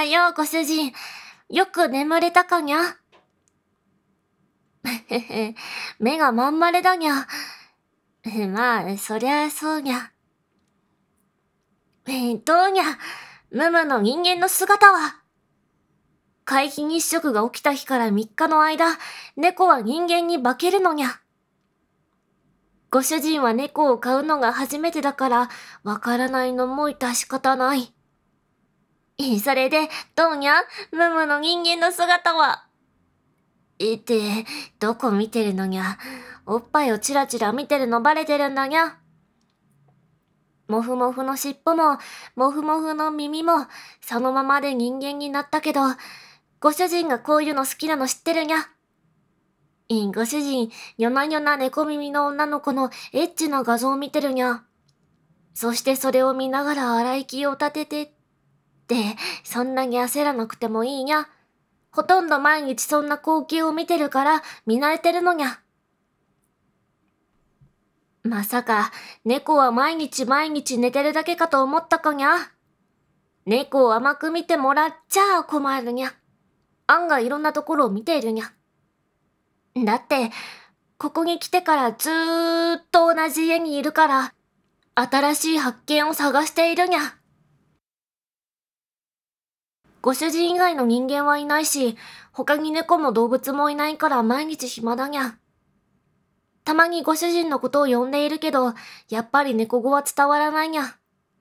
ようご主人。よく眠れたかにゃ？目がまん丸だにゃ。まあ、そりゃそうにゃ。どうにゃ、ムムの人間の姿は。皆既日食が起きた日から3日の間、猫は人間に化けるのにゃ。ご主人は猫を飼うのが初めてだから、わからないのも致し方ない。それで、どうにゃ、ムムの人間の姿は。どこ見てるのにゃ。おっぱいをチラチラ見てるのバレてるんだにゃ。もふもふの尻尾も、もふもふの耳も、そのままで人間になったけど、ご主人がこういうの好きなの知ってるにゃ。ご主人、夜な夜な猫耳の女の子のエッチな画像を見てるにゃ。そしてそれを見ながら洗い気を立ててって、そんなに焦らなくてもいいにゃ。ほとんど毎日そんな光景を見てるから見慣れてるのにゃ。まさか、猫は毎日毎日寝てるだけかと思ったかにゃ。猫を甘く見てもらっちゃ困るにゃ。案外いろんなところを見ているにゃ。だって、ここに来てからずーっと同じ家にいるから、新しい発見を探しているにゃ。ご主人以外の人間はいないし、他に猫も動物もいないから毎日暇だにゃ。たまにご主人のことを呼んでいるけど、やっぱり猫語は伝わらないにゃ。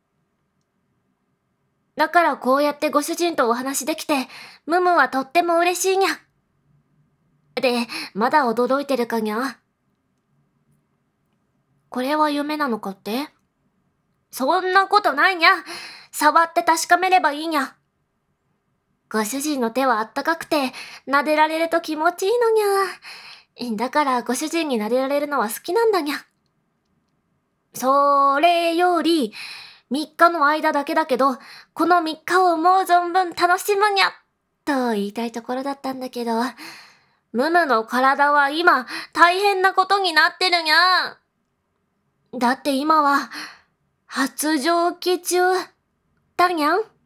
だからこうやってご主人とお話できて、ムムはとっても嬉しいにゃ。で、まだ驚いてるかにゃ。これは夢なのかって？そんなことないにゃ。触って確かめればいいにゃ。ご主人の手はあったかくて、撫でられると気持ちいいのにゃ。だからご主人に撫でられるのは好きなんだにゃ。それより、3日の間だけだけど、この3日をもう存分楽しむにゃ。と言いたいところだったんだけど、ムムの体は今、大変なことになってるにゃ。だって今は、発情期中、だにゃん。